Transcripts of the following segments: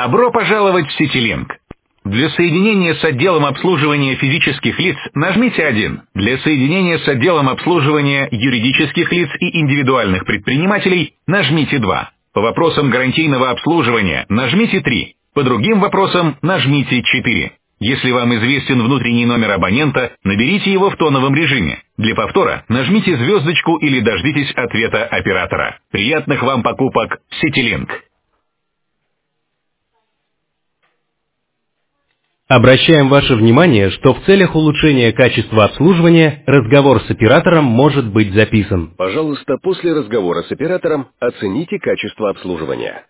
Добро пожаловать в Ситилинк. Для соединения с отделом обслуживания физических лиц нажмите 1. Для соединения с отделом обслуживания юридических лиц и индивидуальных предпринимателей нажмите 2. По вопросам гарантийного обслуживания нажмите 3. По другим вопросам нажмите 4. Если вам известен внутренний номер абонента, наберите его в тоновом режиме. Для повтора нажмите звездочку или дождитесь ответа оператора. Приятных вам покупок в Ситилинк. Обращаем ваше внимание, что в целях улучшения качества обслуживания разговор с оператором может быть записан. Пожалуйста, после разговора с оператором оцените качество обслуживания.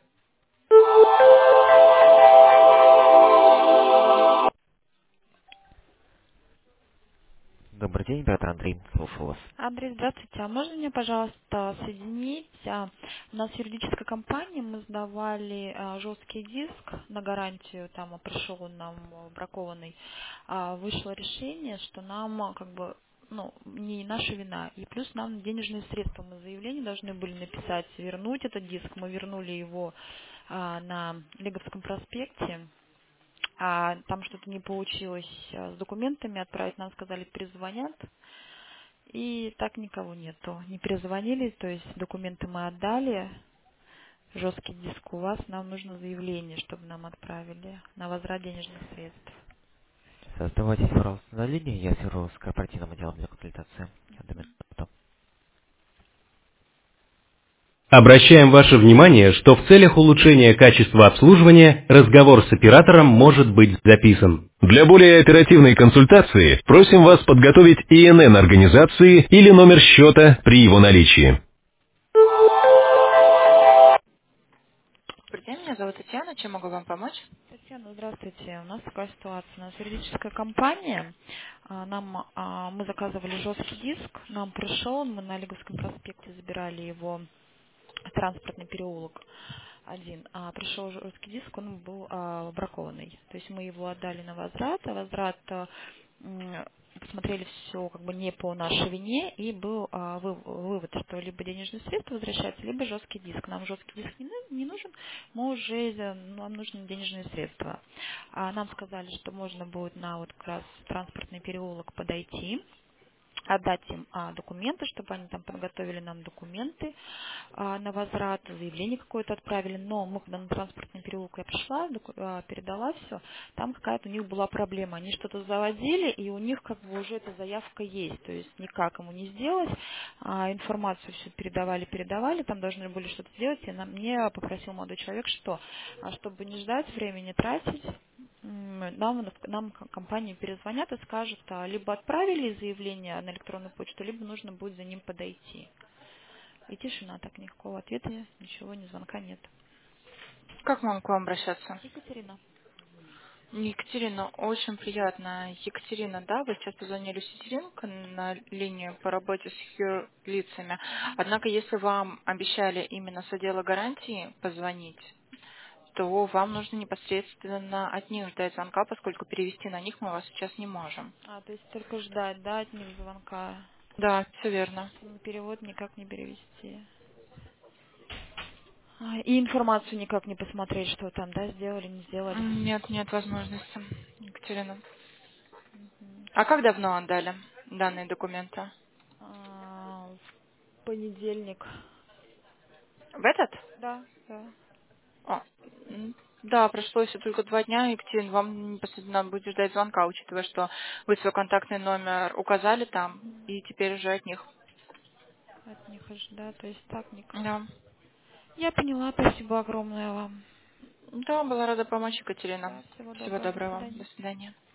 Добрый день, оператор Андрей, слушаю вас. Андрей, здравствуйте. А можно мне, пожалуйста, соединить? У нас юридическая компания, мы сдавали жесткий диск на гарантию, там пришел он нам бракованный. Вышло решение, что нам не наша вина. И плюс нам денежные средства. Мы заявление должны были написать, вернуть этот диск. Мы вернули его на Лиговском проспекте. Там что-то не получилось с документами отправить, нам сказали, перезвонят. И так никого нету. Не перезвонили, то есть документы мы отдали, жесткий диск у вас, нам нужно заявление, чтобы нам отправили на возврат денежных средств. Оставайтесь, пожалуйста, на линии, я свяжусь с корпоративным отделом для консультации. Одну минуту. Обращаем ваше внимание, что в целях улучшения качества обслуживания разговор с оператором может быть записан. Для более оперативной консультации просим вас подготовить ИНН организации или номер счета при его наличии. Добрый день, меня зовут Татьяна. Чем могу вам помочь? Татьяна, здравствуйте. У нас такая ситуация. У нас юридическая компания. Мы заказывали жесткий диск, нам пришел, мы на Лиговском проспекте забирали его, транспортный переулок 1. Пришел жесткий диск, он был бракованный. То есть мы его отдали на возврат, посмотрели все как бы не по нашей вине, и был вывод, что либо денежные средства возвращаются, либо жесткий диск. Нам жесткий диск не нужен, нам нужны денежные средства. Нам сказали, что можно будет на вот как раз транспортный переулок подойти, отдать им документы, чтобы они там подготовили нам документы на возврат, заявление какое-то отправили. Но мы, когда на транспортный переулок я пришла, передала все, там какая-то у них была проблема. Они что-то заводили, и у них как бы уже эта заявка есть. То есть никак ему не сделать. Информацию всю передавали, там должны были что-то сделать. И мне попросил молодой человек, что чтобы не ждать, времени тратить, нам компании перезвонят и скажут, либо отправили заявление на электронную почту, либо нужно будет за ним подойти. И тишина, так никакого ответа, ничего, ни звонка нет. Как могу к вам обращаться? Екатерина. Екатерина, очень приятно. Екатерина, да, вы сейчас позвонили в Ситилинк на линию по работе с юрлицами. Однако, если вам обещали именно с отдела гарантии позвонить, то вам нужно непосредственно от них ждать звонка, поскольку перевести на них мы вас сейчас не можем. То есть только ждать, да, от них звонка. Да, все верно. Перевод никак не перевести. И информацию никак не посмотреть, что там, да, сделали, не сделали. Нет возможности, Екатерина. А как давно отдали данные документы? В понедельник. В этот? Да. Да, прошло еще только 2 дня, Екатерина, вам непосредственно надо будет ждать звонка, учитывая, что вы свой контактный номер указали там, и теперь уже от них. От них аж, да, то есть так никак. Да. Я поняла, спасибо огромное вам. Да, была рада помочь, Екатерина. Да, всего Всего доброго, до доброго. свидания. До свидания.